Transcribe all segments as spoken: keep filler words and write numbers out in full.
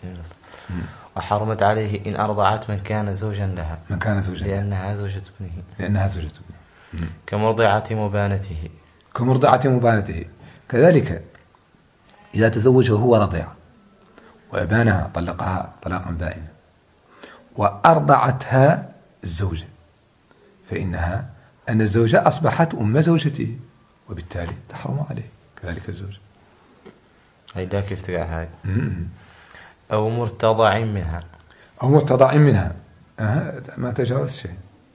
وحرمت عليه إن أرضعت من كان زوجا لها من كان زوجا لأنها زوجة ابنه لأنها زوجة ابنه كمرضعة مبانته كمرضعة مبانته. كذلك إذا تزوج وهو رضيع وأبانها طلقها طلاقا بائنا وأرضعتها الزوجة فإنها أن الزوجة أصبحت أم زوجته وبالتالي تحرم عليه كذلك الزوجة. هيدا كيف تقع هاي؟ أو مرتضع منها أو مرتضع منها أه. ما تجاوز شيء.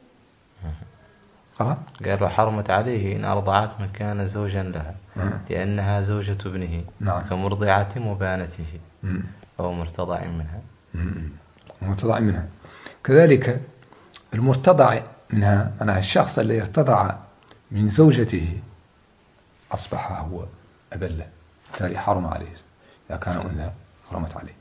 قرأ قال حرمت عليه إن أرضعت من كان زوجا لها أه. لأنها زوجة ابنه. نعم. كمرضعة مبانته مم. أو مرتضع منها. مم. مرتضع منها. كذلك المرتضع منها أنا الشخص اللي ارتضع من زوجته أصبح هو أبا له بالتالي حرم عليه. إذا كان أنثى حرمت عليه.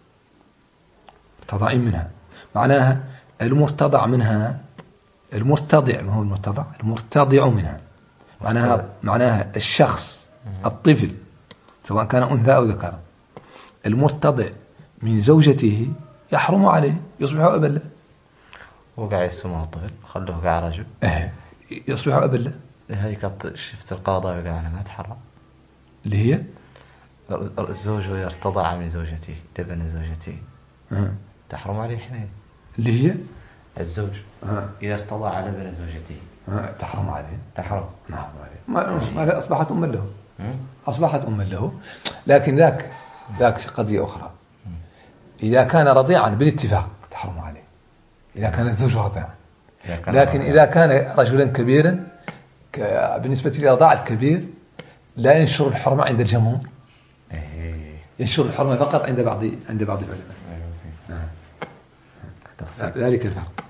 مرتضع منها معناها المرتضع منها المرتضع ما هو المرتضع المرتضع منها معناها معناها الشخص الطفل سواء كان أنثى أو ذكر المرتضع من زوجته يحرم عليه يصبح أبا له. وقع يسمى الطفل خلوه قاع رجل إيه يصبح أبا له. هاي قد شفت القاضي وقع أنا ما تحرم اللي هي الزوج يرتضع من زوجته لبن زوجته أه. تحرم عليه حين اللي هي الزوج أه. إذا ارتضع على لبن زوجته أه. تحرم عليه تحرم نعم عليه ما أصبحت أما له أصبحت أما له. لكن ذاك ذاك قضية أخرى إذا كان رضيعا بالاتفاق تحرم عليه إذا كان الزوج رضيعا. لكن إذا كان رجلا كبيرا بالنسبة للرضاع الكبير لا ينشر الحرمة عند الجمهور ينشر الحرمة فقط عند بعض عند بعض العلماء. ذلك الفرق.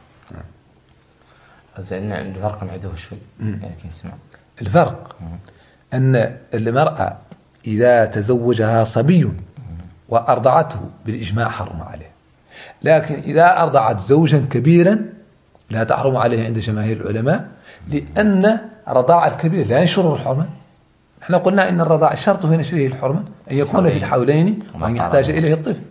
زين الفرق نعيده شوي لكن اسمع الفرق أن المرأة إذا تزوجها صبي وأرضعته بالإجماع حرم عليه. لكن إذا أرضعت زوجا كبيرا لا تحرم عليه عند جماهير العلماء لأن رضاع الكبير لا ينشر الحرمة. احنا قلنا إن الرضاع شرط في نشره الحرمة أن يكون في الحولين وأن يحتاج إليه الطفل.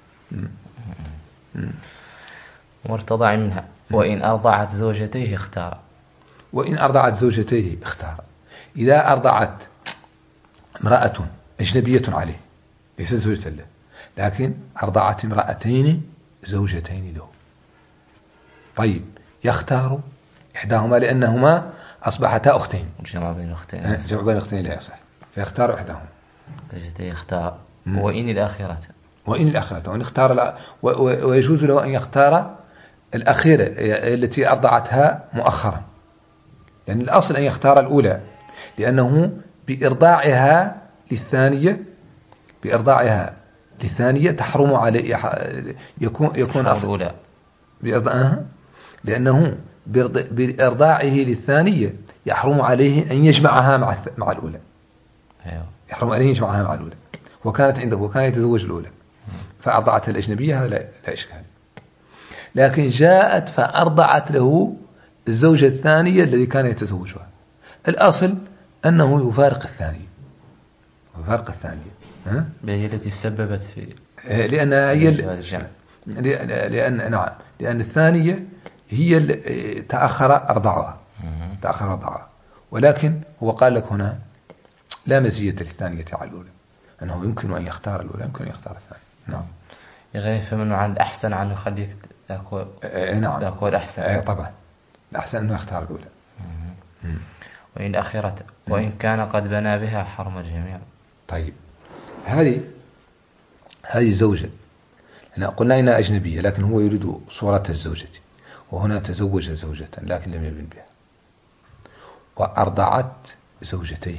مرتضع منها وإن أرضعت زوجتيه اختار وإن أرضعت زوجتيه اختار. إذا أرضعت امرأة أجنبية عليه ليست زوجة له لكن أرضعت امرأتين زوجتين له طيب يختار إحداهما لأنهما أصبحتا أختين جمع بين أختين جمع بين أختين لا يصح فيختار إحداهما زوجتيه اختار. وإن الآخرة وإن الآخرة وإن اختار الأ... و... و... ويجوز له أن يختار الأخيرة التي أرضعتها مؤخرا لأن يعني الأصل أن يختار الأولى لأنه بإرضاعها للثانية بإرضاعها للثانية تحرم عليه يكون يكون أصل بإرضاعها لأنه بإرضاعه للثانية يحرم عليه أن يجمعها مع مع الأولى. يحرم عليه يجمعها مع الأولى وكانت عنده وكان يتزوج الأولى فأرضعتها الأجنبية هذا لا, لا إشكال. لكن جاءت فأرضعت له الزوجة الثانية الذي كان يتزوجها الأصل أنه يفارق الثانية يفارق الثانية ها؟ هي التي سببت في لأن هي لأن نعم لأن الثانية هي تأخر أرضعها تأخر أرضعها ولكن هو قال لك هنا لا مزية للثانية على الأولى أنه يمكن أن يختار الأولى يمكن أن يختار الثانية. نعم يعني فمنه عن الأحسن عنه يخليك تأكل نعم تأكل أحسن أي طبعا الأحسن أنه يختار الأولى. وإن الأخيرة وإن كان قد بنى بها حرم الجميع. طيب هذه هذه الزوجة احنا قلنا إنها أجنبية لكن هو يريد صورة الزوجة وهنا تزوج زوجة لكن لم يبن بها وأرضعت زوجتيه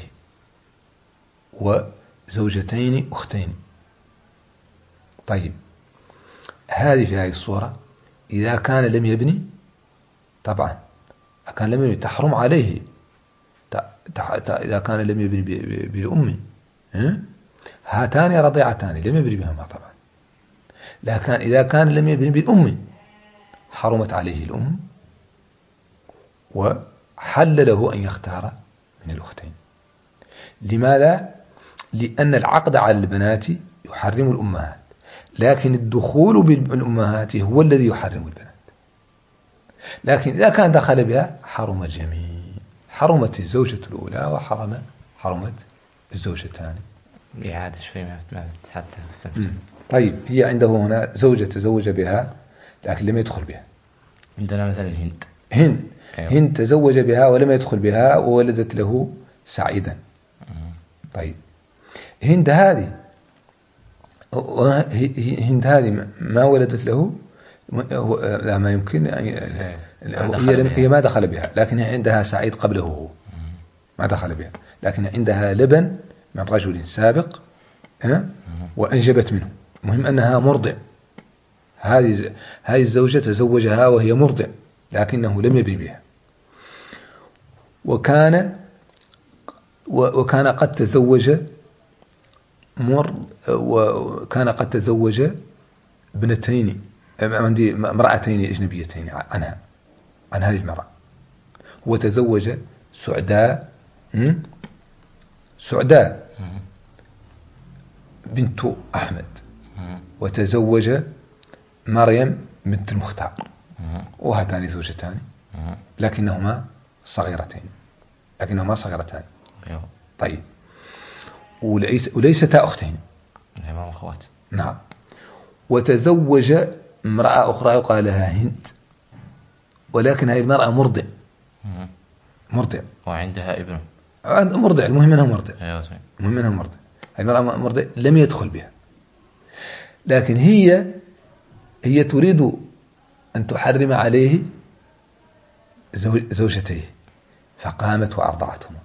وزوجتين أختين. طيب هذه في هذه الصورة إذا كان لم يبني طبعا كان لم يبني تحرم عليه إذا كان لم يبني بالأم هاتان رضيعتان لم يبني بهما طبعا. لكن إذا كان لم يبني بالأم حرمت عليه الأم وحل له أن يختار من الأختين. لماذا؟ لأن العقد على البنات يحرم الأمهات لكن الدخول بالأمهات هو الذي يحرم البنات. لكن إذا كان دخل بها حرم الجميع، حرمت الزوجة الأولى وحرم حرمت الزوجتان. إعادة شوي ما حتى. طيب هي عنده هنا زوجة تزوج بها لكن لم يدخل بها. عندنا مثلا هند. هند أيوة. هند تزوج بها ولم يدخل بها وولدت له سعيدا. طيب هند هذه هند هذه ما ولدت له، لا ما يمكن، هي هي ما دخل بها لكن عندها سعيد قبله هو ما دخل بها، لكن عندها لبن من رجل سابق وأنجبت منه. المهم أنها مرضع. هذه هذه الزوجة تزوجها وهي مرضع لكنه لم يبي بها، وكان وكان قد تزوج مر وكان قد تزوج ابنتين، عندي امرأتين أجنبيتين عنها عن هذه المرأة. هو تزوج سعداء سعداء بنت أحمد، وتزوج مريم بنت المختار، وهاتان زوجتان لكنهما صغيرتين لكنهما صغيرتان طيب وليس وليستا أختين، هما أخوات. نعم. وتزوج امرأة أخرى يقال لها هند، ولكن هذه المرأة مرضع مرضع وعندها ابن مرضع. المهم أنها مرضع المهم أنها مرضع هذه المرأة مرضع لم يدخل بها، لكن هي هي تريد أن تحرم عليه زوجتيه، فقامت وأرضعتهما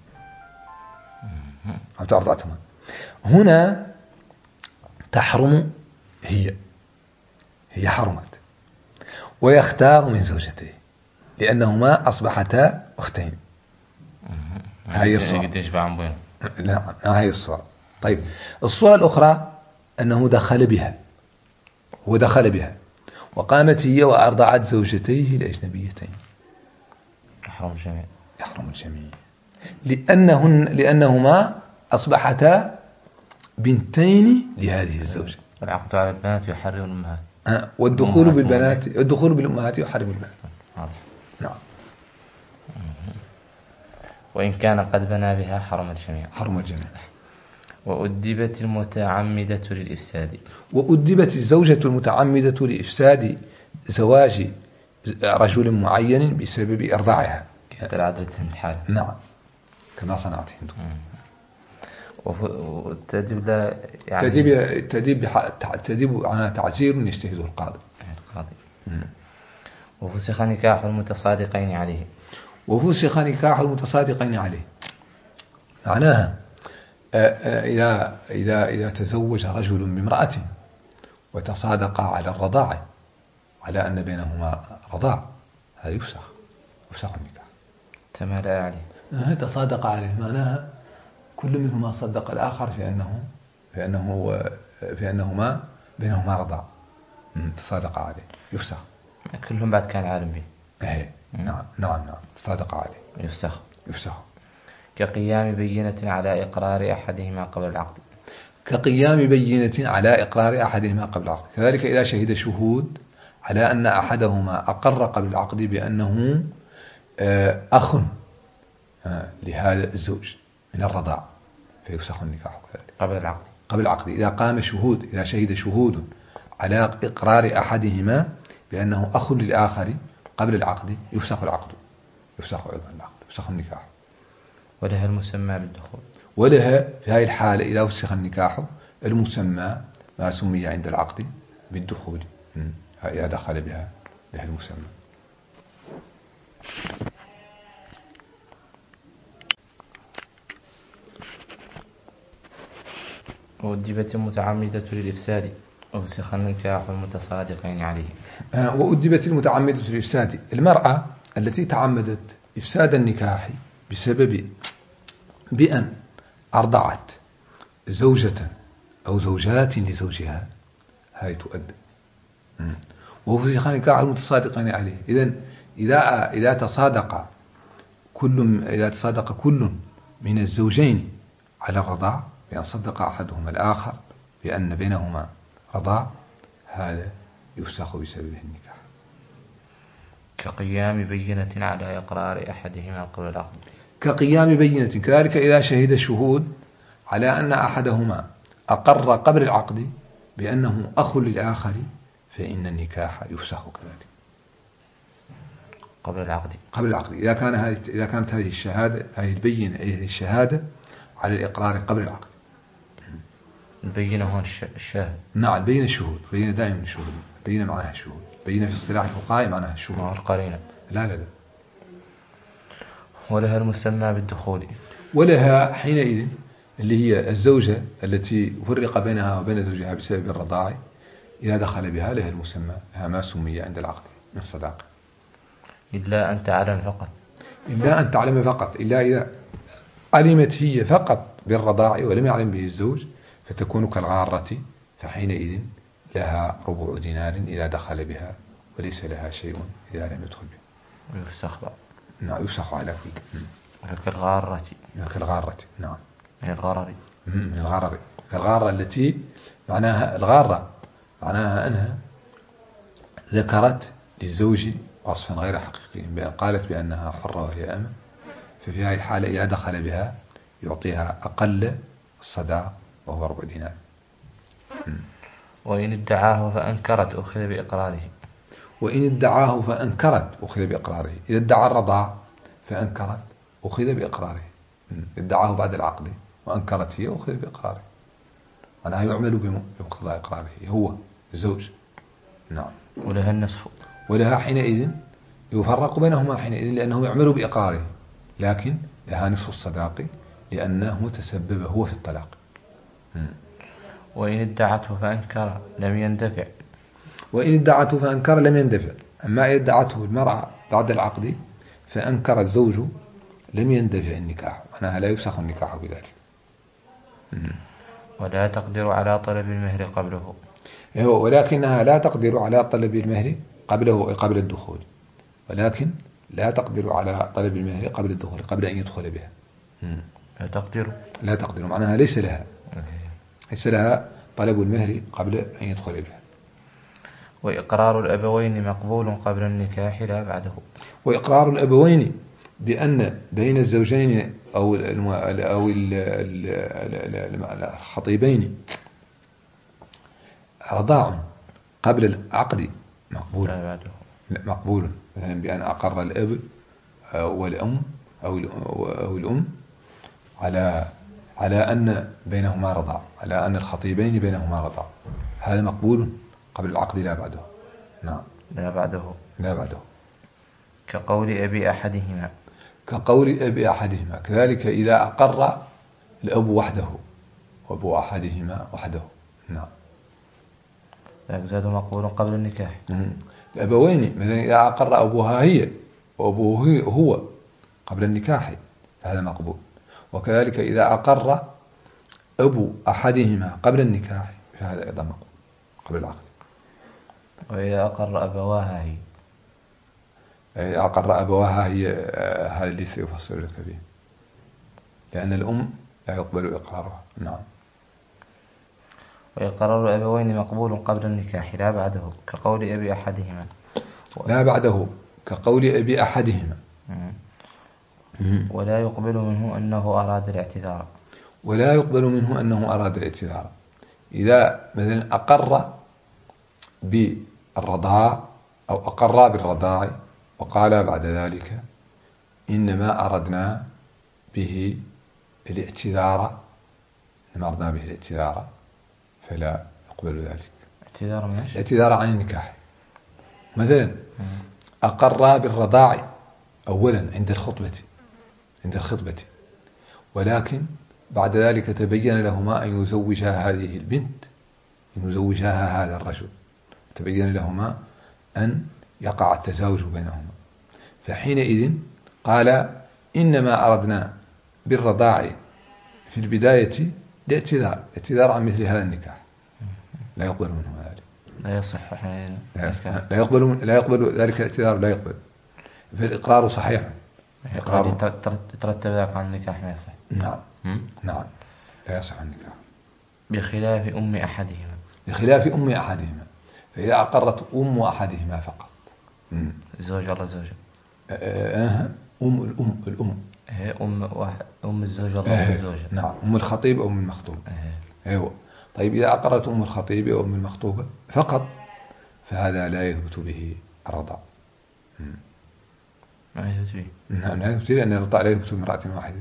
أرضعتهما. هنا تحرم هي هي حرمت، ويختار من زوجتيه لأنهما أصبحتا أختين. هاي الصورة. نعم هاي الصورة. طيب الصورة الأخرى أنه دخل بها ودخل بها وقامت هي وأرضعت زوجتيه الأجنبيتين، يحرم الجميع يحرم الجميع لأنهن لأنهما أصبحتا بنتين لهذه الزوجة. العقد على البنات يحرم الأمهات. آه. والدخول بالبنات الدخول بالأمهات يحرم البنات. نعم. وإن كان قد بنى بها حرم الجميع. حرم الجميع. وأدبت المتعمدة للإفساد. وأدبت الزوجة المتعمدة لإفساد زواج رجل معين بسبب إرضاعها. كيف العدل تنتحل. نعم كما صنعت هند. والتأديب لا يعني تأديب التأديب تأديب على تعزير يجتهده القاضي. القاضي. وفسخ نكاح المتصادقين عليه. وفسخ نكاح المتصادقين عليه معناها إذا إذا إذا تزوج رجل بامرأة وتصادقا على الرضاعة على أن بينهما رضاع، هذا يفسخ يفسخ النكاح. تمالأ عليه. هذا تصادق عليه معناها كل منهما صدق الآخر في أنه في أنه في أنهما بينهما رضاع، تصادق عليه يفسخ. كلهم بعد كان عالم به. إيه نعم نعم نعم تصادق عليه يفسخ يفسخ. كقيام بينة على إقرار أحدهما قبل العقد. كقيام بينة على إقرار أحدهما قبل العقد. كذلك إذا شهد شهود على أن أحدهما أقر قبل العقد بأنه أخ لهذا الزوج من الرضاع فيفسخ النكاح كذلك قبل العقد. قبل العقد إذا قام شهود إذا شهد شهود على إقرار أحدهما بأنه أخ للآخر قبل العقد يفسخ العقد يفسخ أيضا العقد يفسخ النكاح. ولها المسمى بالدخول. ولها في هذه الحالة إذا فسخ النكاح المسمى ما سمي عند العقد بالدخول إذا دخل بها لها المسمى. وأدبت المتعمدة للإفساد وفسخ النكاح المتصادقين عليه. آه وأدبت المتعمدة للإفساد المرأة التي تعمدت إفساد النكاح بسبب بأن أرضعت زوجة أو زوجات لزوجها هاي تؤدب. وفسخ نكاح المتصادقين عليه. إذن إذا إذا تصادق كل إذا تصادق كل من الزوجين على الرضاع بأن صدق أحدهما الآخر بأن بينهما رضاع هذا يفسخ بسببه النكاح. كقيام بينة على إقرار أحدهما قبل العقد. كقيام بينة كذلك إذا شهد الشهود على أن أحدهما أقر قبل العقد بأنه أخ للآخر فإن النكاح يفسخ كذلك قبل العقد. قبل العقد إذا كان هذه إذا كانت هذه الشهادة هذه البينة هذه الشهادة على الإقرار قبل العقد. البينة هون الشاهد. نعم البينة الشهود. البينة دائما الشهود. البينة معناها الشهود. البينة في اصطلاح الفقهاء معناها الشهود. مع القرينة. لا لا لا. ولها المسمى بالدخول. ولها حينئذ اللي هي الزوجة التي فرق بينها وبين زوجها بسبب الرضاعة إذا دخل بها لها المسمى لها ما سمي عند العقد من الصداقة. إلا أن تعلم فقط. إلا أن تعلم فقط. إلا إذا علمت هي فقط بالرضاعة ولم يعلم به الزوج فتكون كالغارة فحينئذ لها ربع دينار إذا دخل بها وليس لها شيء إذا لم يدخل بها. ويفسخ. نعم يفسخ على كل. كالغارة. كالغارة. نعم. من الغرر. من الغرر. كالغارة التي معناها الغارة معناها أنها ذكرت للزوج وصفا غير حقيقي بأن قالت بأنها حرة وهي أمة ففي هذه الحالة إذا دخل بها يعطيها أقل الصداق وهو ربع دينار. وإن ادعاه فأنكرت أخذ بإقراره. وإن ادعاه فأنكرت أخذ بإقراره. إذا ادعى الرضاع فأنكرت أخذ بإقراره. ادعاه بعد العقد وأنكرت هي أخذ بإقراره. معناها يعمل بمقتضى إقراره هو الزوج. نعم. ولها النصف. ولها حينئذ يفرق بينهما حينئذ لأنه يعمل بإقراره لكن لها نصف الصداق لأنه تسبب هو في الطلاق. وإن ادعته فأنكر لم يندفع. وإن ادعته فأنكر لم يندفع. أما إن ادعته المرأة بعد العقد فأنكر الزوج لم يندفع النكاح معناها لا يفسخ النكاح بذلك. ولا تقدر على طلب المهر قبله. ولكنها لا تقدر على طلب المهر قبله قبل الدخول ولكن لا تقدر على طلب المهر قبل الدخول قبل أن يدخل بها. لا تقدر. لا تقدر معناها ليس لها ليس لها طلب المهر قبل أن يدخل بها. وإقرار الأبوين مقبول قبل النكاح لا بعده. وإقرار الأبوين بأن بين الزوجين أو أو الخطيبين رضاع قبل العقد مقبول. لا بعده. مقبول مثلا بأن أقر الأب والأم أو أو الأم على على أن بينهما رضاع على أن الخطيبين بينهما رضاع هذا مقبول قبل العقد لا بعده. نعم. لا بعده. لا بعده. كقول أبي أحدهما. كقول أبي أحدهما كذلك إذا أقر الأب وحده وأبو أحدهما وحده. نعم. فيزاد مقبول قبل النكاح. الأبوين مثلا إذا أقر أبوها هي وأبوه هو قبل النكاح هذا مقبول. وكذلك إذا أقر أبو أحدهما قبل النكاح فهذا أيضا مقبول قبل العقد. وإذا أقر أبواها هي. إذا أقر أبواها هي هذا اللي سيفصل لك به لأن الأم لا يقبل إقرارها. نعم. وإقرار الأبوين مقبول قبل النكاح لا بعده كقول أبي أحدهما. لا بعده كقول أبي أحدهما. ولا يقبل منه أنه أراد الاعتذار. ولا يقبل منه أنه أراد الاعتذار. إذا مثلا أقر بالرضاع أو أقر بالرضاع وقال بعد ذلك إنما أردنا به الاعتذار إنما أردنا به الاعتذار فلا يقبل ذلك. اعتذار من ايش؟ اعتذار عن النكاح. مثلا أقر بالرضاع أولا عند الخطبة عند الخطبة ولكن بعد ذلك تبين لهما أن يزوجها هذه البنت أن يزوجها هذا الرجل تبين لهما أن يقع التزاوج بينهما فحينئذ قال إنما أردنا بالرضاع في البداية لاعتذار اعتذار عن مثل هذا النكاح لا يقبل منه ذلك. لا يصح حين لا, لا يقبل لا يقبل ذلك الاعتذار لا يقبل. فالإقرار صحيح. إقرار يترتب ذلك عن النكاح ما يصح. نعم. نعم لا يصح النكاح. بخلاف أم أحدهما. بخلاف أم أحدهما فإذا أقرت أم أحدهما فقط. الزوج ولا زوجة؟ أه أم الأم الأم هي أم واحد أم الزوج ولا أم الزوجة؟ نعم، أم الخطيب أو أم المخطوبة. أيوة. طيب إذا أقرت أم الخطيب أو أم المخطوبة فقط فهذا لا يثبت به الرضاع. ما يثبت به؟ نعم لا يثبت به، لأن الرضاع لا يثبت بامرأة واحدة.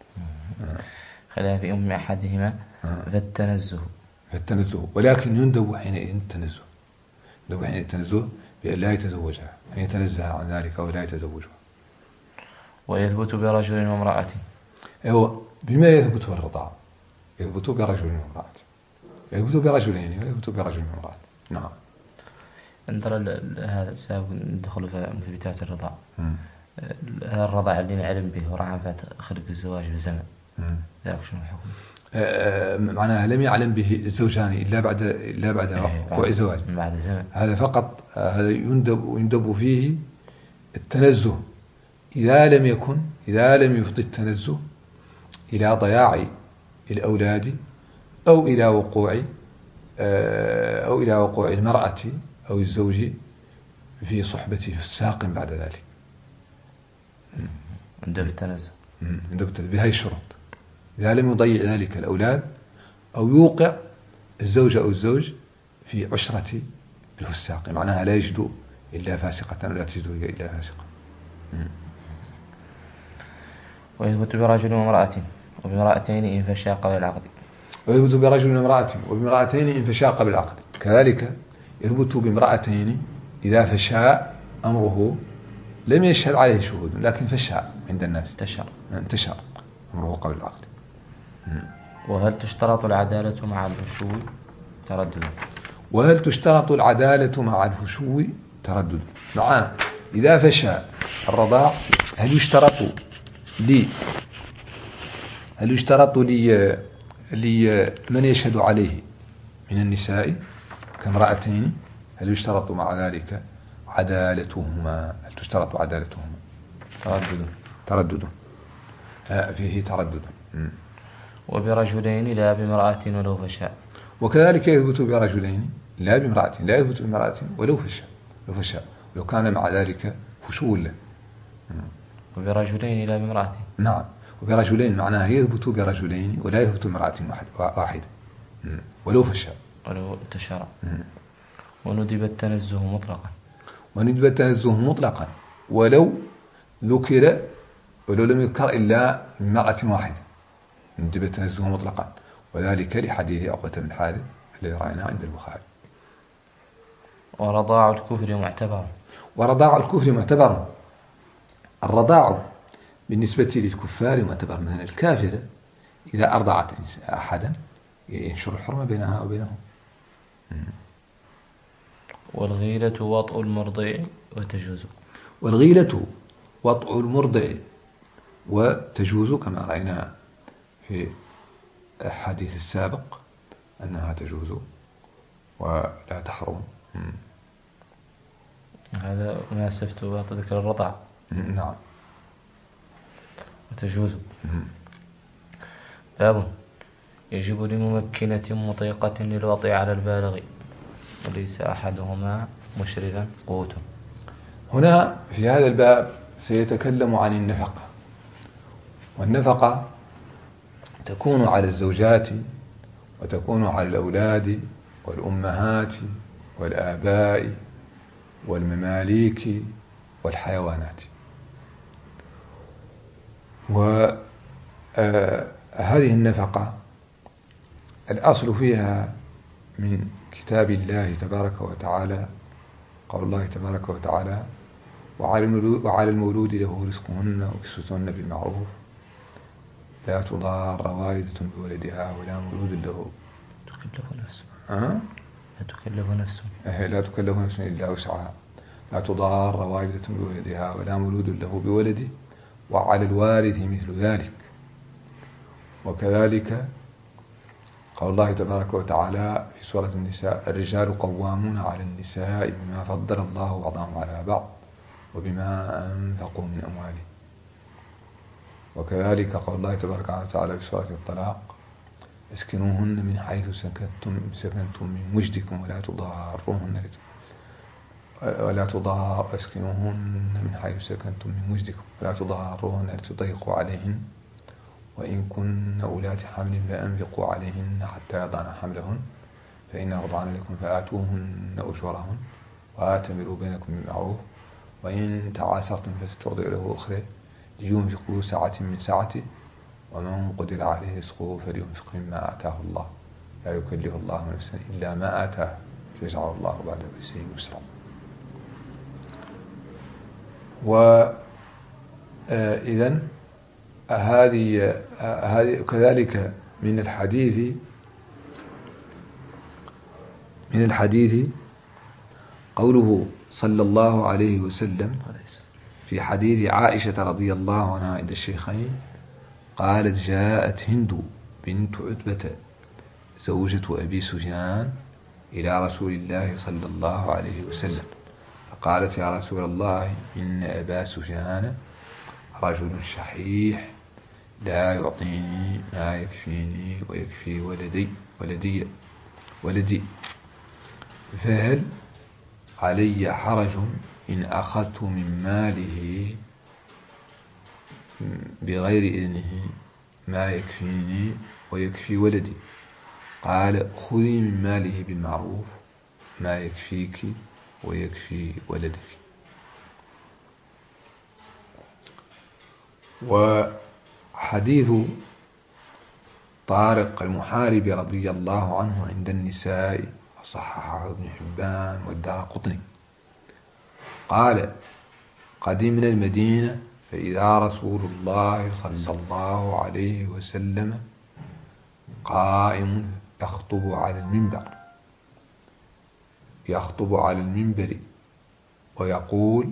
خلاف أم أحدهما فالتنزه فالتنزه، ولكن يندب حينئذ التنزه، يندب حينئذ التنزه بأن لا يتزوجها، أن يتنزه عن ذلك ولا يتزوجها. ويثبت برجل وامرأة. أيوة. بما يثبت الرضاع؟ يثبت برجل وامرأة، يثبت برجلين ويثبت برجل وامرأة. نعم. انظر هذا السابق ندخل في مثبتات الرضاع. الرضاع اللي نعلم به وراء خلق الزواج بزمن ذاك شنو الحكم؟ آه معناها لم يعلم به الزوجان إلا بعد إلا بعد وقوع الزواج، بعد زمن. هذا فقط آه هذا يندب يندب فيه التنزه إذا لم يكن إذا لم يفضي التنزه إلى ضياع الأولاد أو إلى وقوع آه أو إلى وقوع المرأة أو الزوج في صحبة فساق بعد ذلك. يندب التنزه يندب بهذه الشروط، إذا لم يضيع ذلك الأولاد أو يوقع الزوج أو الزوج في عشرة الفساق، معناها لا يجد إلا فاسقة ولا تجد إلا فاسقة. ويثبت برجل وامرأة وبامرأتين إن فشا قبل العقد. ويثبت برجل وامرأة وبامرأتين إن فشا قبل العقد، كذلك يثبت بامرأتين إذا فشا أمره، لم يشهد عليه شهود لكن فشا عند الناس، انتشر انتشر أمره قبل العقد. وهل تشترط العدالة مع الفشو تردد؟ وهل تشترط العدالة مع الفشو تردد؟ نعم. إذا فشى الرضاع هل يشترط لي هل يشترط لي لمن يشهد عليه من النساء كامرأتين، هل يشترط مع ذلك عدالتهما؟ هل تشترط عدالتهما؟ تردد تردد فيه تردد. وبرجلين لا بامرأة ولو فشا، وكذلك يثبت برجلين لا بامرأة، لا يثبت بامرأة ولو فشا لو فشا لو كان مع ذلك فشو له. وبرجلين لا بامرأة. نعم. وبرجلين معناها يثبت برجلين ولا يثبت بامرأة واحدة ولو فشا ولو انتشر. وندب التنزه مطلقا. وندب التنزه مطلقا ولو ذكر ولو لم يذكر إلا امرأة واحدة، ندب التنزه مطلقا، وذلك لحديث عقبة بن الحارث الذي رأيناه عند البخاري. ورضاع الكفر معتبر. ورضاع الكفر معتبر. الرضاع بالنسبة للكفار معتبر، مثلا الكافرة إذا أرضعت أحدا ينشر الحرمة بينها وبينهم. والغيلة وطء المرضع وتجوز. والغيلة وطء المرضع وتجوز كما رأينا في الحديث السابق أنها تجوز ولا تحرم. هذا مناسبة ذكر الرضع. نعم. وتجوز. باب يجب لممكنة مطيقة للوطء على البالغ وليس أحدهما مشربا قوت. هنا في هذا الباب سيتكلم عن النفقة، والنفقة تكون على الزوجات وتكون على الأولاد والأمهات والآباء والمماليك والحيوانات. وهذه النفقة الأصل فيها من كتاب الله تبارك وتعالى قول الله تبارك وتعالى: وعلى المولود له رزقهن وكسوتهن بالمعروف لا تضار والدة بولدها ولا مولود له تكلف نفس أه؟ لا تكلف نفس لا تكلف نفس إلا وسعها لا تضار والدة بولدها ولا مولود له بولده وعلى الوارث مثل ذلك. وكذلك قال الله تبارك وتعالى في سورة النساء: الرجال قوامون على النساء بما فضل الله بعضهم على بعض وبما أنفقوا من أموالهم. وكذلك قال الله تبارك وتعالى في سورة الطلاق: اسكنوهن من حيث سكنتم سكنتم من وجدكم ولا تضاروهن ولا تضار أسكنوهن من حيث سكنتم من وجدكم ولا تضاروهن لتضيقوا عليهن وإن كن أولات حمل فأنفقوا عليهن حتى يضعن حملهن فإن أرضعن لكم فآتوهن أجورهن وآتمروا بينكم بالمعروف وإن تعاسرتم فسترضع له أخرى لينفق ذو سعة من سعته ومن قدر عليه رزقه فلينفق مما آتاه الله لا يكلف الله نفسا إلا ما آتاه سيجعل الله بعد عسر يسرا. وإذن هذه هذه كذلك من الحديث من الحديث قوله صلى الله عليه وسلم في حديث عائشة رضي الله عنها عند الشيخين قالت جاءت هند بنت عتبة زوجة أبي سفيان إلى رسول الله صلى الله عليه وسلم فقالت يا رسول الله إن أبا سفيان رجل شحيح لا يعطيني ما يكفيني ويكفي ولدي ولدي ولدي فهل علي حرج إن أخذت من ماله بغير إذنه ما يكفيني ويكفي ولدي؟ قال خذي من ماله بالمعروف ما يكفيك ويكفي ولدك. وحديث طارق المحارب رضي الله عنه عند النساء وصححه ابن حبان والدارقطني قال قدمنا المدينة فإذا رسول الله صلى الله عليه وسلم قائم يخطب على المنبر يخطب على المنبر ويقول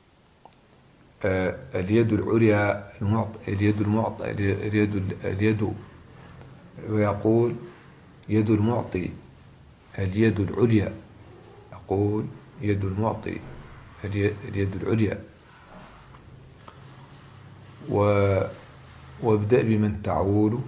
آه اليد العليا اليد المعطى اليد اليد ويقول يد المعطي اليد العليا يقول يد المعطي اليد العليا وابدأ بمن تعول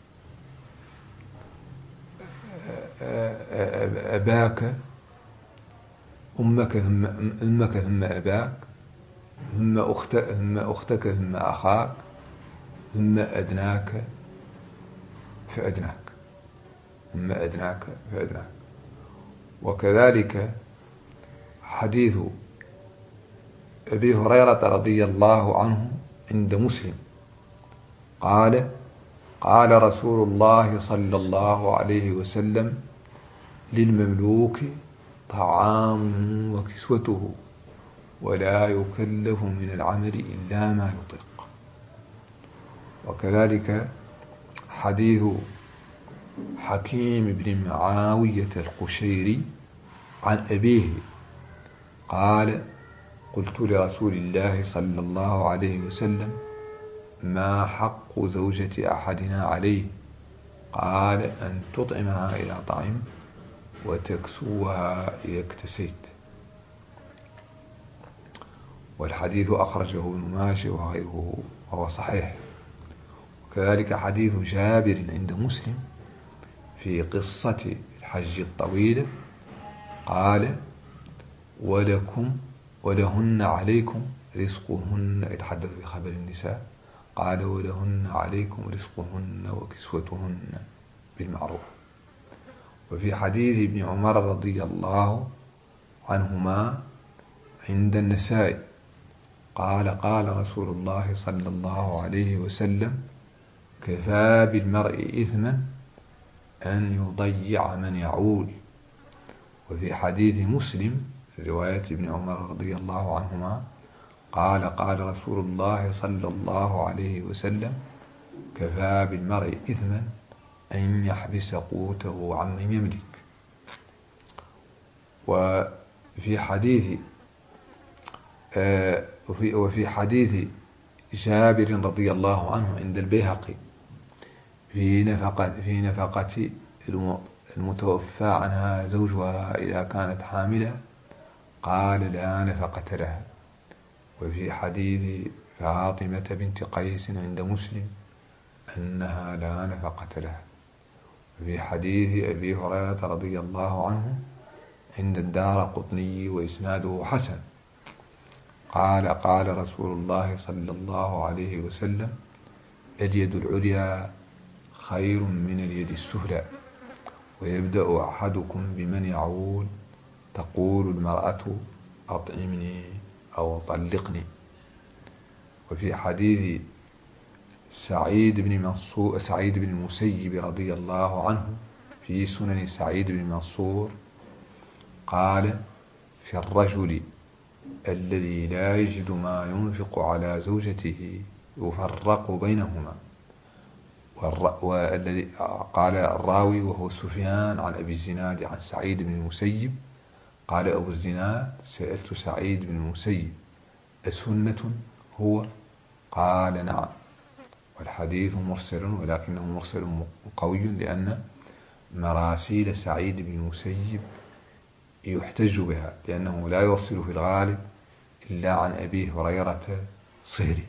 أباك أمك ثم أمك ثم أباك ثم أختك ثم أختك ثم أخاك ثم أدناك فأدناك ثم أدناك فأدناك. وكذلك حديث أبي هريرة رضي الله عنه عند مسلم قال قال رسول الله صلى الله عليه وسلم للمملوك طعامه وكسوته ولا يكلف من العمل إلا ما يطيق. وكذلك حديث حكيم بن معاوية القشيري عن أبيه قال قلت لرسول الله صلى الله عليه وسلم ما حق زوجة أحدنا عليه؟ قال أن تطعمها إذا طعم وتكسوها إذا اكتسيت. والحديث أخرجه ابن ماجه وغيره وهو صحيح. وكذلك حديث جابر عند مسلم في قصة الحج الطويلة قال ولكم ولهن عليكم رزقهن، يتحدث بخبر النساء قال ولهن عليكم رزقهن وكسوتهن بالمعروف. وفي حديث ابن عمر رضي الله عنهما عند النساء قال قال رسول الله صلى الله عليه وسلم كفى بالمرء إثما أن يضيع من يعول. وفي حديث مسلم رواية ابن عمر رضي الله عنهما قال قال رسول الله صلى الله عليه وسلم كفى بالمرء إثما أن يحبس قوته عمن يملك. وفي حديث آه وفي حديث جابر رضي الله عنه عند البيهقي في نفقة في نفقة المتوفى عنها زوجها إذا كانت حاملة قال لا نفقة لها. وفي حديث فاطمة بنت قيس عند مسلم أنها لا نفقة لها. وفي حديث أبي هريرة رضي الله عنه عند الدارقطني وإسناده حسن. قال قال رسول الله صلى الله عليه وسلم: اليد العليا خير من اليد السفلى، ويبدأ أحدكم بمن يعول، تقول المرأة: أطعمني أو طلقني. وفي حديث سعيد بن منصور سعيد بن المسيب رضي الله عنه في سنن سعيد بن منصور قال: في الرجل الذي لا يجد ما ينفق على زوجته يفرق بينهما. والذي قال الراوي وهو سفيان عن أبي الزناد عن سعيد بن المسيب قال أبو الزناد: سألت سعيد بن المسيب: أسنة هو؟ قال: نعم. والحديث مرسل، ولكنه مرسل قوي، لأن مراسيل سعيد بن المسيب يحتج بها، لأنه لا يرسل في الغالب إلا عن أبي هريرة صهري.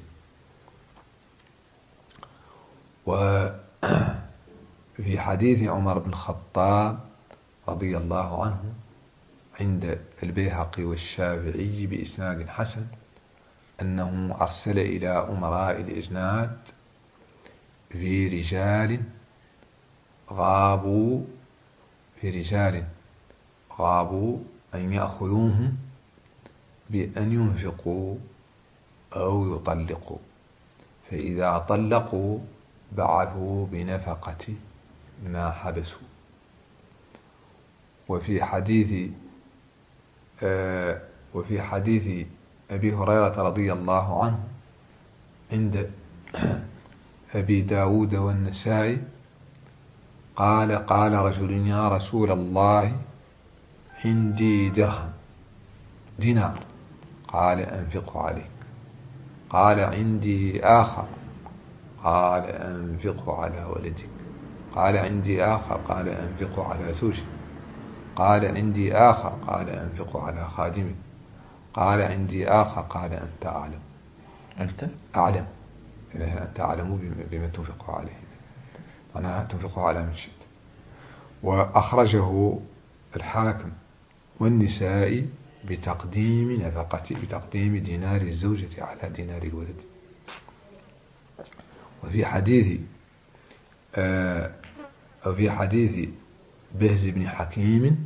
وفي حديث عمر بن الخطاب رضي الله عنه عند البيهقي والشافعي بإسناد حسن أنه أرسل إلى أمراء الإجناد في رجال غابوا في رجال غابوا أن يأخذوهم بأن ينفقوا أو يطلقوا، فإذا طلقوا بعثوا بنفقة ما حبسوا. وفي حديث آه وفي حديث أبي هريرة رضي الله عنه عند أبي داود والنسائي قال: قال رجل: يا رسول الله، عندي درهم دينار. قال: أنفقه عليك. قال: عندي آخر. قال: أنفقه على ولدك. قال: عندي آخر. قال: أنفقه على زوجك. قال: عندي آخر. قال: أنفقه على خادمك. قال: عندي آخر. قال: أنت أعلم. أنت أعلم أنت أعلم بما تنفقه عليه، أنا تنفقه على من شئت. وأخرجه الحاكم والنسائي بتقديم نفقة بتقديم دينار الزوجة على دينار الولد. وفي حديث آه أو في حديث بهز بن حكيم،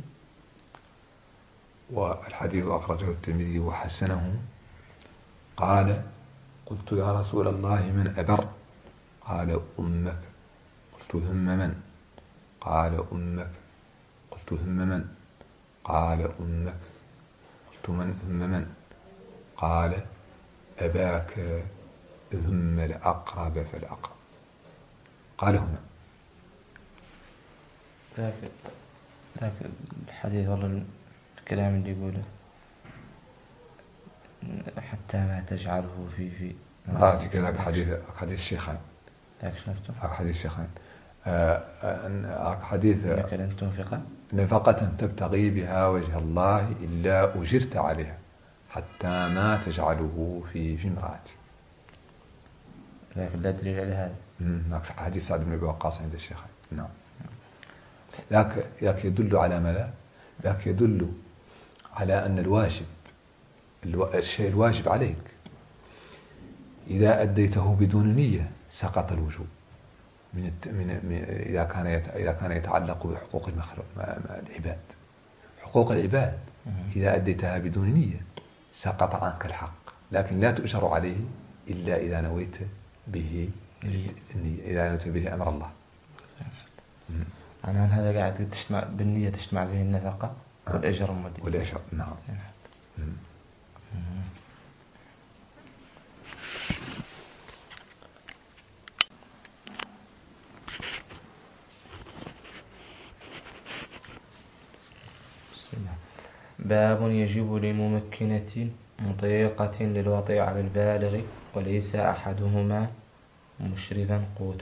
والحديث أخرجه الترمذي وحسنه، قال: قلت: يا رسول الله، من أبر؟ قال: أمك. قلت: ثم من؟ قال: أمك. قلت: ثم من؟ قال: أمك. قلت: من ثم من؟ قال: أباك ثم الأقرب فالأقرب. قال هنا ذاك ذاك الحديث، والله الكلام اللي يقوله حتى ما تجعله في في آه في كذا حديث حديث الشيخين ذاك شنفته حديث الشيخين آه حديث إنك لن تنفق نفقة تبتغي بها وجه الله إلا أجرت عليها حتى ما تجعله في في امرأتك. ذاك لا دليل على هذا. امم حديث سعد بن أبي وقاص عند الشيخين. نعم. ذاك ذاك يدل على ماذا؟ ذاك يدل على أن الواجب الشيء الواجب عليك إذا أديته بدون نية سقط الوجوب من, الت... من... من إذا كان يت... إذا كان يتعلق بحقوق المخلوق العباد. حقوق العباد إذا أديتها بدون نية سقط عنك الحق، لكن لا تؤجر عليه إلا إذا نويت به النية، إذا نويت به أمر الله. أنا هذا قاعد تجتمع بالنية، تجتمع به النفقة والأجر المدين والأجر. نعم. باب يجب لممكنة مطيقة للوطي على البالغ وليس أحدهما مشرفا قوت.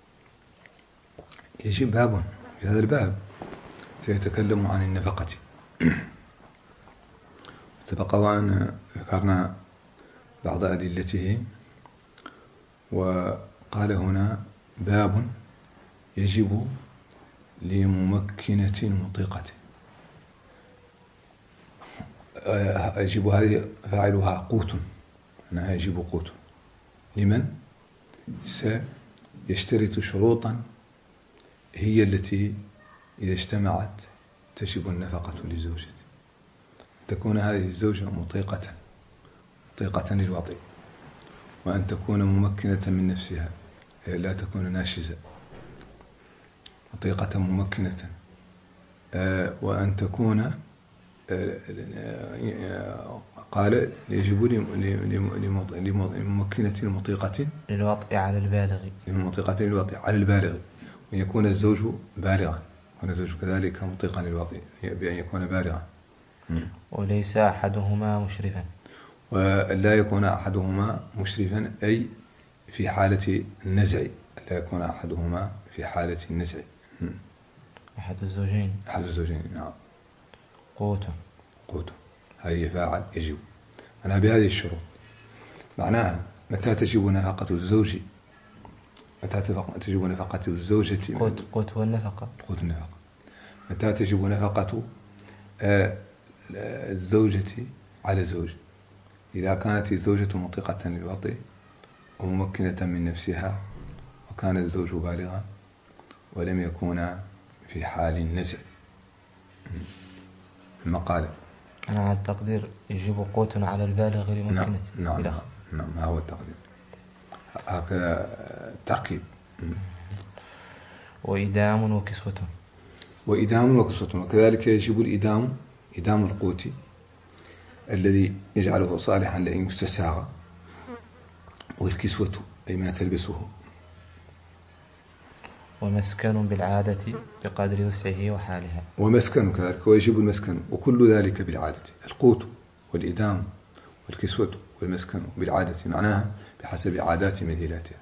يجب باب في هذا الباب سيتكلم عن النفقة. سبق وأن ذكرنا بعض أدلته، وقال هنا باب يجب لممكنة مطيقة. يجب هذه فاعلها قوت، أنها يجب قوت لمن سيشترط شروطا هي التي إذا اجتمعت تجب النفقة لزوجته. تكون هذه الزوجة مطيقة مطيقة للوطئ، وأن تكون ممكنة من نفسها، لا تكون ناشزة، مطيقة ممكنة، وأن تكون قال يجب لممكنة مطيقة للوطئ على البالغ لمطيقة للوطئ على البالغ، وأن يكون الزوج بالغا، وأن الزوج كذلك مطيقا للوطئ بأن يكون بالغا، وليس أحدهما مشرفا، ولا يكون أحدهما مشرفا أي في حالة النزع، لا يكون أحدهما في حالة النزع، أحد الزوجين أحد الزوجين نعم. قوت قوت هي فاعل يجب. أنا بهذه الشروط معناها متى تجب نفقة الزوج، متى تجب نفقة الزوجة، قوت قوت والنفقة، قوت النفقة، متى تجب نفقة الزوجة على الزوج، إذا كانت الزوجة مطيقة للوطئ وممكنة من نفسها، وكان الزوج بالغا ولم يكون في حال النزع. المقالة مع التقدير يجب قوت على البالغ لممكنته. نعم نعم نعم ما هو التقدير، هكذا تركيب. وإدام وكسوة، وإدام وكسوة، وكذلك يجب الإدام، إدام القوت الذي يجعله صالحا لأن يستساغ، والكسوة أي ما تلبسه. ومسكن بالعادة بقدر وسعه وحالها، ومسكن كذلك، ويجب المسكن، وكل ذلك بالعادة، القوت والإدام والكسوة والمسكن بالعادة، معناها بحسب عادات مثيلاتها،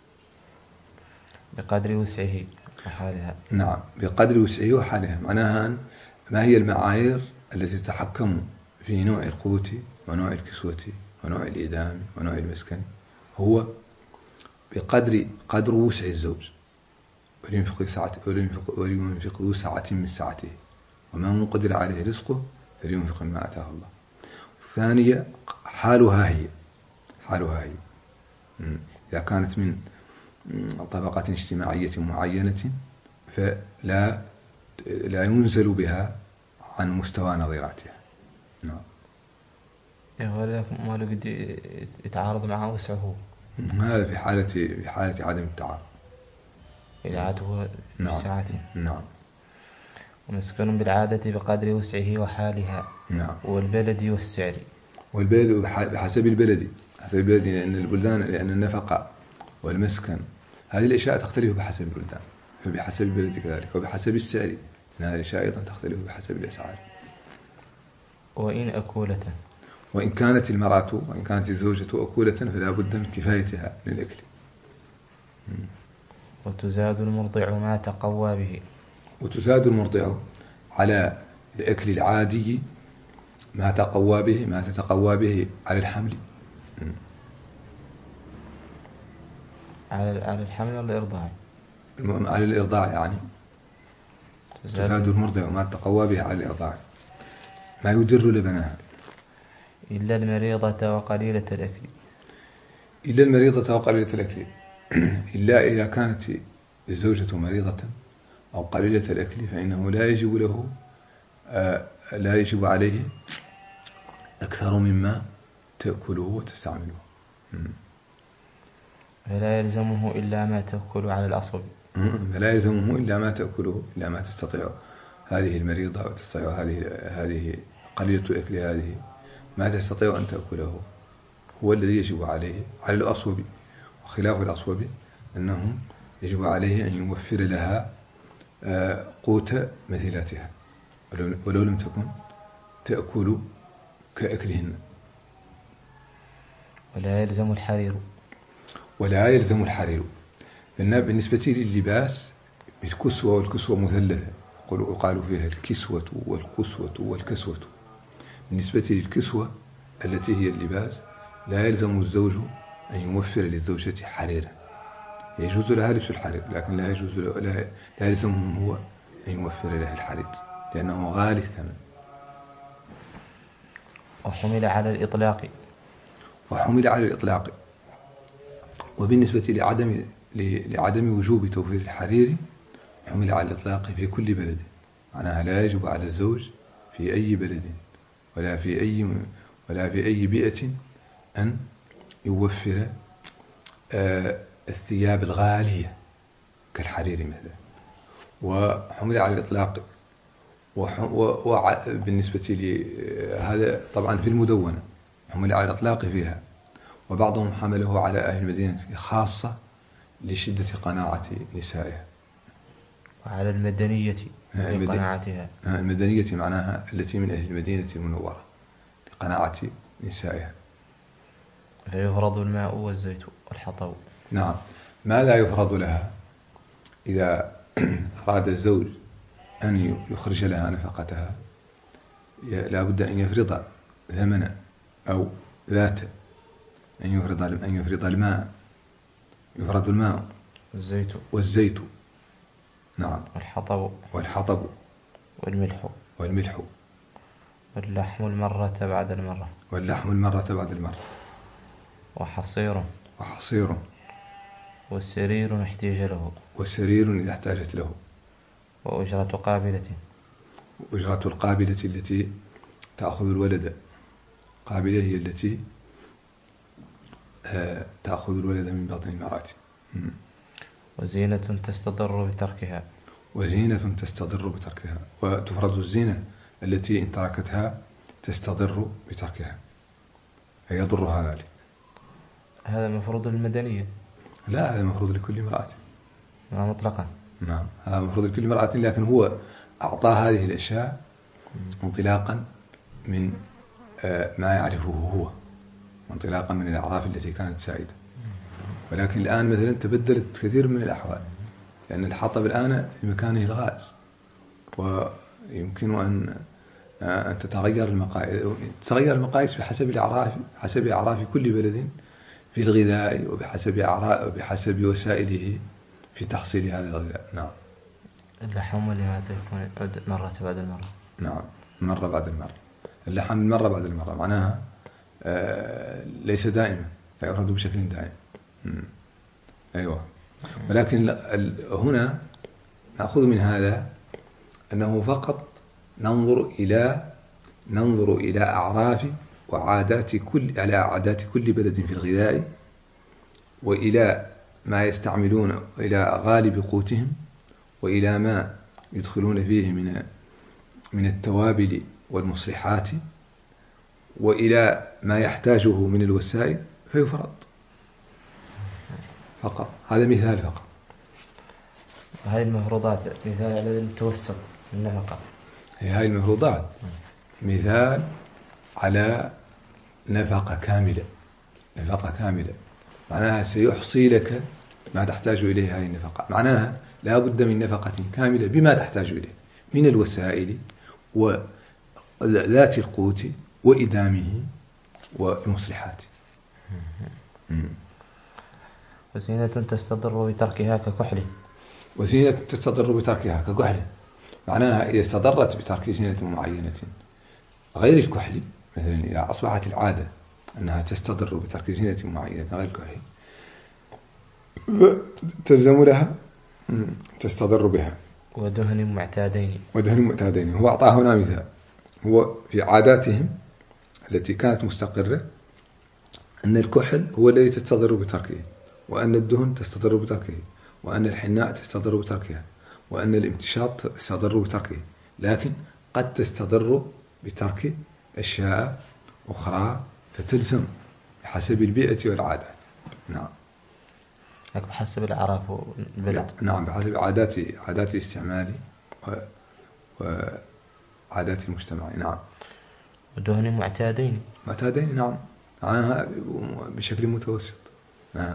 بقدر وسعه وحالها. نعم بقدر وسعه وحالها، معناها ما هي المعايير التي تتحكم في نوع القوت ونوع الكسوة ونوع الإدام ونوع المسكن، هو بقدر قدر وسع الزوج، ولينفق ساعة ولينفق ذو ساعة من ساعته، ومن قدر عليه رزقه فلينفق مما آتاه الله. الثانية حالها هي حالها هي إذا كانت من طبقة اجتماعية معينة فلا لا ينزل بها عن مستوى نظيراتها. نعم. هذا ما له بدي يتعارض مع وسعه، هذا في حالة في حالة عدم التعارض، العادة بساعته. نعم. ومسكن بالعادة بقدر وسعه وحالها. نعم. والبلد والسعر، والبلد بحسب البلد، حسب البلد، لأن البلدان، لأن النفقة والمسكن هذه الأشياء تختلف بحسب البلدان، فبحسب البلد كذلك، وبحسب السعر، لأن هذه الأشياء أيضا تختلف بحسب الأسعار. وإن أكولة، وإن كانت المرأة وإن كانت الزوجة أكولة فلا بد من كفايتها للأكل. وتزاد المرضع ما تقوى به، وتزاد المرضع على الأكل العادي ما تقوى به، ما تتقوى به على الحمل، على على الحمل والإرضاع، على الإرضاع يعني تزاد المرضع ما تقوى به على الإرضاع، ما يدر لبنها، إلا المريضة وقليلة الأكل، إلا المريضة وقليلة الأكل، إلا إذا كانت الزوجة مريضة أو قليلة الأكل فإنه لا يجب له لا يجب عليه أكثر مما تأكله وتستعمله، فلا يلزمه إلا ما تأكل على الأصل، فلا يلزمه إلا ما تأكله، إلا ما تستطيع هذه المريضة وتستطيع هذه هذه قليلة الأكل، هذه ما تستطيع أن تأكله هو الذي يجب عليه على الأصوب. وخلاف الأصوب أنه يجب عليه أن يوفر لها قوت مثيلاتها ولو لم تكن تأكل كأكلهن. ولا يلزم الحرير، ولا يلزم الحرير. بالنسبة لللباس بالكسوة، والكسوة مثلثة يقال فيها الكسوة والقسوة والكسوة. بالنسبة للكسوة التي هي اللباس لا يلزم الزوج أن يوفر للزوجة حريرا، يجوز لها لبس الحرير لكن لا يجوز له لا يلزمه هو أن يوفر لها الحرير لأنه غالي الثمن. وحمل على الإطلاق وحمل على الإطلاق. وبالنسبة لعدم لعدم وجوب توفير الحرير حمل على الإطلاق في كل بلد، معناها لا يجب على الزوج في أي بلد ولا في أي ولا في أي بيئة أن يوفر آه الثياب الغالية كالحرير مثلا. وحمل على الإطلاق. وبالنسبة لهذا طبعا في المدونة حمل على الإطلاق فيها، وبعضهم حمله على أهل المدينة خاصة لشدة قناعة نسائها. وعلى المدنية لقناعتها. المدنية معناها التي من أهل المدينة المنورة لقناعة نسائها. فيفرض الماء والزيت والحطب. نعم. ما لا يفرض لها إذا أراد الزوج أن يخرج لها نفقتها لا بد أن يفرض ثمنا أو ذاتا، أن يفرض أن يفرض الماء، يفرض الماء والزيت والزيت نعم والحطب والحطب والملح والملح واللحم المرة بعد المرة واللحم المرة بعد المرة وحصير وحصير والسرير احتاج له والسرير إذا احتاجت له وأجرة قابلة وأجرة القابلة التي تأخذ الولد. قابلة هي التي تأخذ الولد من بطن المرأة. وزينة تستضر بتركها وزينة تستضر بتركها. وتفرض الزينة التي إن تركتها تستضر بتركها فيضرها ذلك. هذا مفروض للمدنية؟ لا، هذا مفروض لكل امرأة. نعم مطلقا. نعم هذا مفروض لكل امرأة، لكن هو أعطى هذه الأشياء انطلاقا من ما يعرفه هو، انطلاقا من الأعراف التي كانت سائدة. ولكن الآن مثلا تبدلت كثير من الأحوال، لأن الحطب الآن في مكانه الغاز، ويمكن أن أن تتغير المقاييس تتغير المقاييس بحسب الأعراف حسب أعراف كل بلد في الغذاء، وبحسب أعراف وبحسب وسائله في تحصيل هذا الغذاء. نعم. اللحم لهذا يكون مرة بعد المرة. نعم مرة بعد المرة. اللحم مرة بعد المرة معناها آه ليس دائما، لا يفرد بشكل دائم. مم. أيوة. ولكن هنا نأخذ من هذا أنه فقط ننظر إلى ننظر إلى أعراف وعادات كل على عادات كل بلد في الغذاء، وإلى ما يستعملون، إلى غالب قوتهم، وإلى ما يدخلون فيه من من التوابل والمصلحات، وإلى ما يحتاجه من الوسائل فيفرض فقط. هذا مثال فقط. هذه المفروضات مثال على التوسط النفقة. هذه المفروضات مثال على نفقة كاملة. نفقة كاملة معناها سيحصي لك ما تحتاج إليه هذه النفقة. معناها لا بد من نفقة كاملة بما تحتاج إليه من الوسائل وذات القوت وإدامه والمصلحات. وزينة تستضر بتركها ككحل. وزينة تستضر بتركها ككحل معناها إذا استضرت بترك زينة معينة غير الكحل، مثلا إذا أصبحت العادة أنها تستضر بترك زينة معينة غير الكحل تلزم لها تستضر بها. ودهن معتادين. ودهن معتادين. هو أعطاه هنا مثال. هو في عاداتهم التي كانت مستقرة أن الكحل هو الذي تستضر بتركه، وأن الدهن تستضر بتركه، وأن الحناء تستضر بتركها، وأن الامتشاط تستضر بتركه، لكن قد تستضر بترك أشياء أخرى فتلزم بحسب البيئة والعادات. نعم. بحسب الأعراف والبلد. نعم بحسب عادات عادات الاستعمال وعادات المجتمع. نعم. ودهن معتادين. معتادين نعم معناها بشكل متوسط. نعم.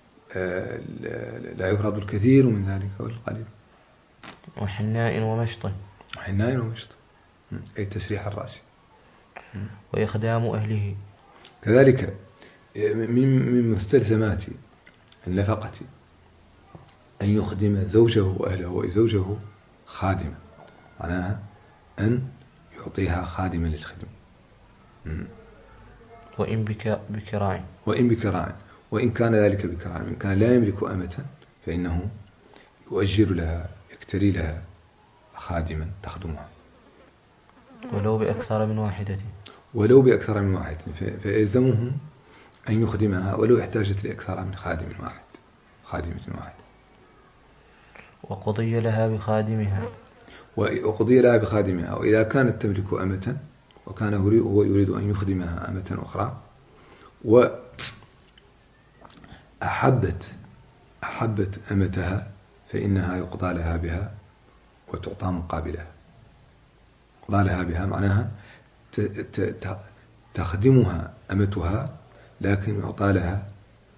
لا يفرض الكثير من ذلك ولا القليل. وحناء ومشط. وحناء ومشط أي تسريح الرأس. وإخدام أهله. كذلك من مستلزمات النفقة أن يخدم زوجه وأهله وزوجه خادمة، معناها أن يعطيها خادمة للخدمة. وإن بك بكراع وإن بكراع وإن كان ذلك بكراع، إن كان لا يملك أمة فإنه يؤجر لها، يكتري لها خادما تخدمها ولو بأكثر من واحدة ولو بأكثر من واحد، فيلزمه أن يخدمها ولو احتاجت لأكثر من خادم واحد خادمة واحد. وقضي لها بخادمها وقضي لها بخادمها. وإذا كانت تملك أمة وكان هو يريد أن يخدمها أمة أخرى وأحبت أحبت أمتها فإنها يقضى لها بها وتعطى مقابلها. يقضى لها بها معناها تخدمها أمتها، لكن يعطى لها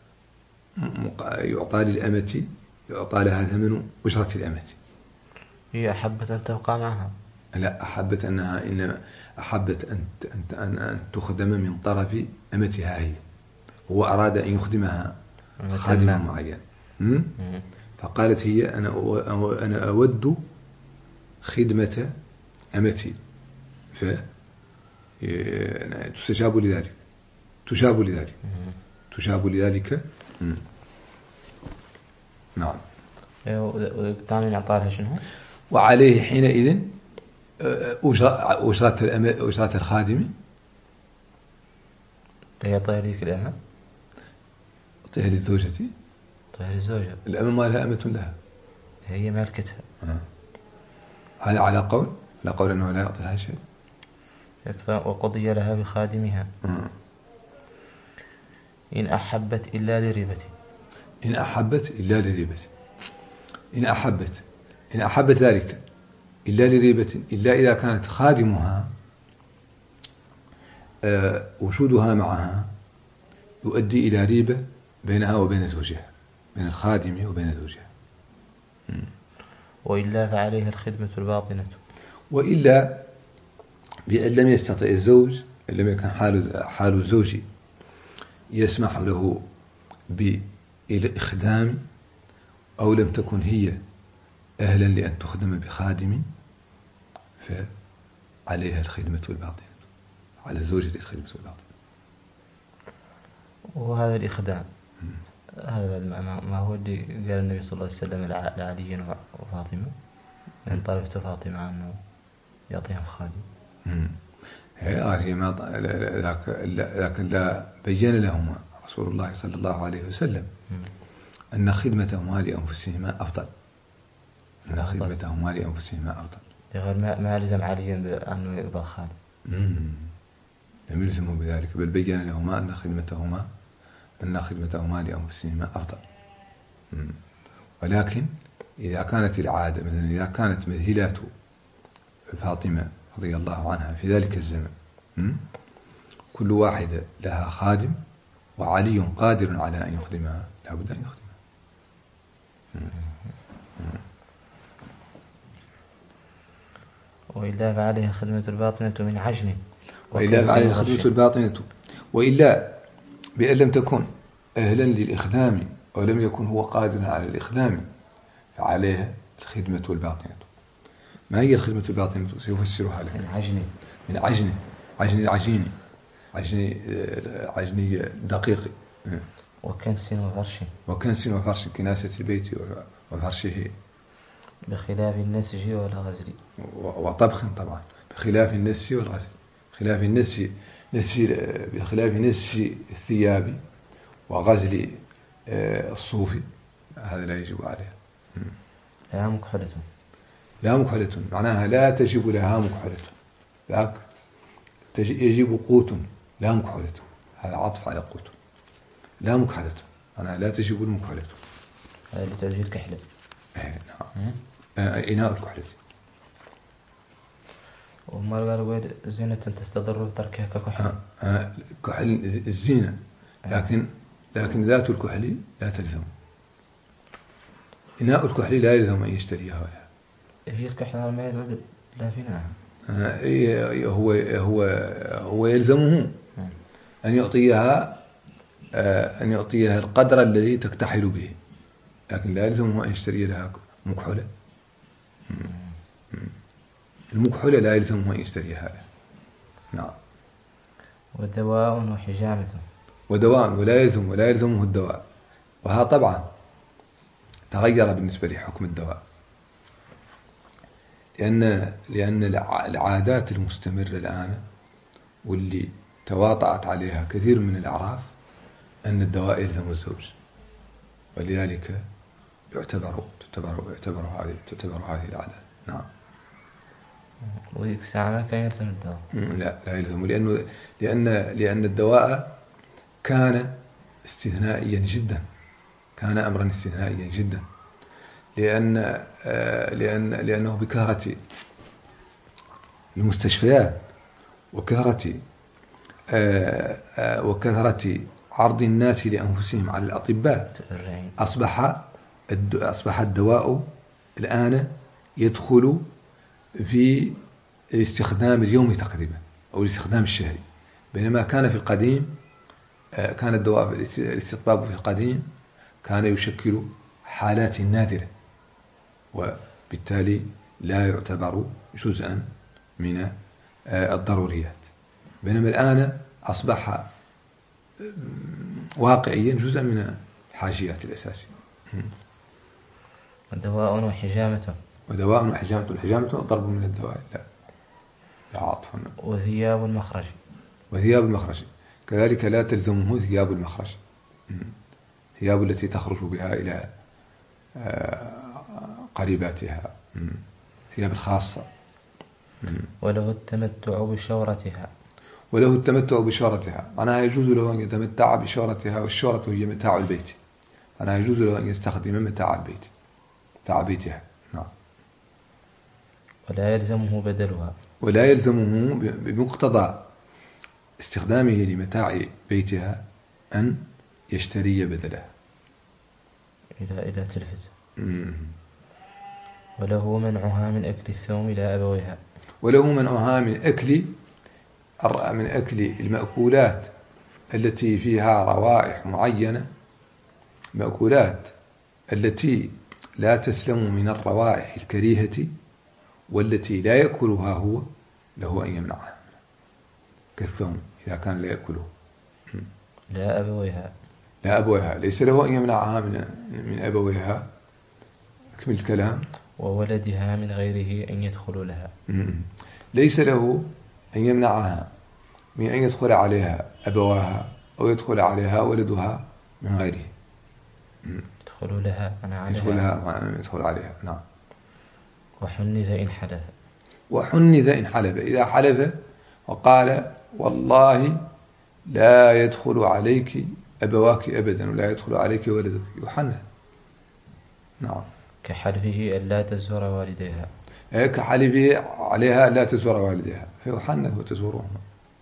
يعطى للأمة يعطى لها ثمن أجرة الأمة. هي أحبت أن تبقى معها؟ لا، أحبت أنها إنما أحبت أن أن أن تخدم من طرف أمتها هي. هو أراد أن يخدمها خادم معين، فقالت هي أنا أنا أود خدمة أمتي، فتستجاب لذلك تجاب لذلك تجاب لذلك نعم. والثاني يعطى شنو؟ وعليه حينئذ أجرة أجرة الخادم. هي طيريك الأمة؟ طيها للزوجة. طيها للزوجة. الأمة ما لها أمة لها، هي مالكتها. هذا على قول لا قول أنه لا يعطيها شيء. وقضي لها بخادمها آه. إن أحبت إلا لريبة. إن أحبت إلا لريبة إن أحبت إن أحبت ذلك إلا لريبة، إلا إذا كانت خادمها آه وجودها معها يؤدي إلى ريبة بينها وبين زوجها، بين الخادم وبين زوجها. وإلا فعليها الخدمة الباطنة. وإلا بأن لم يستطع الزوج، إن لم يكن حال حال الزوج يسمح له بالإخدام، أو لم تكن هي أهلا لأن تخدم بخادم، فعليها الخدمة الباطنة، على الزوجة الخدمة الباطنة. وهذا الإخدام هذا ما هو اللي قال النبي صلى الله عليه وسلم لعلي وفاطمة إن طلبت فاطمة أنه يعطيهم خادم. هي ما لكن لا بين لهما رسول الله صلى الله عليه وسلم أن خدمتهما لأنفسهما أفضل أن خدمتهما لأنفسهما أفضل. غير ما لزم علي أنه يبقى خادم، لم يلزموا بذلك، بل بين لهما أن خدمتهما أن خدمتهما لأنفسهما أفضل. ولكن إذا كانت العادة مثلا إذا كانت مثيلات فاطمة رضي الله عنها في ذلك الزمن كل واحدة لها خادم وعلي قادر على أن يخدمها، لا بد أن يخدمها. وإلا فعليها خدمة الباطنة من عجن. وإلا فعليها خدمة الباطنة. وإلا بأن لم تكن أهلا للإخدام أو لم يكن هو قادرا على الإخدام فعليها الخدمة الباطنة. ما هي الخدمة الباطنة؟ سيفسرها لك. من عجن. من عجن عجن العجيني عجني عجني دقيق. وكنس وفرش. وكنس وفرش، كناسة البيت وفرشه. بخلاف النسج والغزل. وطبخ طبعا، بخلاف النسج والغزل. خلاف النسج نسج بخلاف نسج الثياب وغزل الصوف، هذا لا يجب عليه. لا مكحلة. لا مكحلة معناها لا تجب لها مكحلة، ذاك يجب قوت لا مكحلة، هذا عطف على قوت. لا مكحلة معناها لا تجب المكحلة. هذا لتأجيل الكحلة. إيه نعم. إناء الكحلة. وما قالوا زينة تستضر تركها ككحل. آه كحل الزينة، لكن لكن ذات الكحل لا تلزم. إناء الكحل لا يلزم أن يشتريها ولا. هي الكحل ما يلزم لا فينا. آه هو هو هو يلزمه أن يعطيها آه أن يعطيها القدر الذي تكتحل به، لكن لا يلزمه أن يشتري لها مكحلة. المكحلة لا يلزمه أن يشتريها. نعم. ودواء وحجامة. ودواء ولا يلزم ولا يلزمه الدواء. وها طبعا تغير بالنسبة لحكم الدواء، لأن لأن العادات المستمرة الآن واللي تواطأت عليها كثير من الأعراف أن الدواء يلزم الزوج، ولذلك يعتبر تعتبر يعتبر هذه تعتبر هذه العادة. نعم. وذيك الساعة ما كان يلزم الدواء. لا لا يلزم، لأنه لأن لأن الدواء كان استثنائيا جدا، كان أمرا استثنائيا جدا، لأن لأن لأنه بكثرة المستشفيات وكثرة وكثرة عرض الناس لأنفسهم على الأطباء أصبح أصبح الدواء الآن يدخل في الاستخدام اليومي تقريبا أو الاستخدام الشهري، بينما كان في القديم كان الدواء الاستطباب في القديم كان يشكل حالات نادرة وبالتالي لا يعتبر جزءا من الضروريات، بينما الآن أصبح واقعيا جزءا من الحاجيات الأساسية. ودواء وحجامة. ودواء وحجامة. الحجامة ضرب من الدواء لا لا عاطفا. وثياب المخرج. وثياب المخرج كذلك لا تلزمه ثياب المخرج، ثياب التي تخرج بها إلى قريباتها، ثياب الخاصة. وله التمتع بشورتها. وله التمتع بشورتها، معناها يجوز له أن يتمتع بشورتها، والشورة هي متاع البيت، معناها يجوز له أن يستخدم متاع البيت متاع بيتها. نعم. ولا يلزمه بدلها. ولا يلزمه بمقتضى استخدامه لمتاع بيتها أن يشتري بدلها إلى إلى تلفز. وله منعها من أكل الثوم لا أبويها. وله منعها من أكل من أكل المأكولات التي فيها روائح معينة، مأكولات التي لا تسلم من الروائح الكريهة والتي لا يأكلها هو، له أن يمنعها، كالثوم إذا كان لا يأكله. لا أبويها. لا أبويها ليس له أن يمنعها من من أبويها. أكمل الكلام. وولدها من غيره أن يدخل لها. ليس له أن يمنعها من أن يدخل عليها أبواها أو يدخل عليها ولدها من غيره. يدخل لها أنا عليها. يدخل لها وأنا يدخل عليها. نعم. وحنث إن حلف. وحنث إن حلف، إذا حلف وقال والله لا يدخل عليك أبواك أبدا ولا يدخل عليك ولدك، يحنث. نعم. كحلفه أن لا تزور والديها. كحلفه عليها لا تزور والديها فيحنث وتزورهما.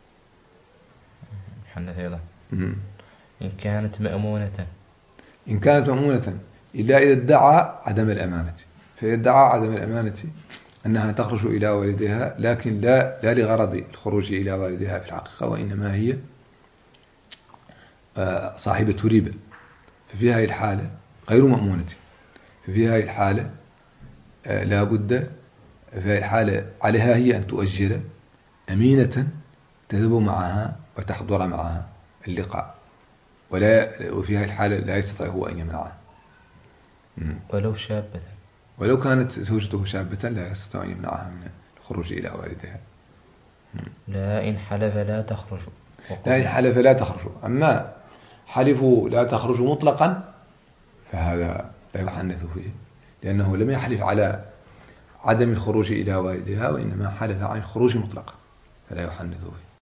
يحنث أيضا. إن كانت مأمونة. إن كانت مأمونة إلا إذا ادعى عدم الأمانة، فإذا ادعى عدم الأمانة أنها تخرج إلى والدها لكن لا لا لغرض الخروج إلى والدها في الحقيقة، وإنما هي صاحبة ربا، ففي هذه الحالة غير مأمونة، ففي هذه الحالة لا بد في هذه الحالة عليها هي أن تؤجر أمينة تذهب معها وتحضر معها اللقاء، ولا وفي هذه الحالة لا يستطيع هو أن يمنعها. ولو شابة. ولو كانت زوجته شابة لا يستطيع أن يمنعها من الخروج إلى والدها. لا إن حلف لا تخرج. لا إن حلف لا تخرج. أما حلفوا لا تخرج مطلقا فهذا لا يحنث فيه، لأنه لم يحلف على عدم الخروج إلى والدها، وإنما حلف عن الخروج مطلقا فلا يحنث فيه.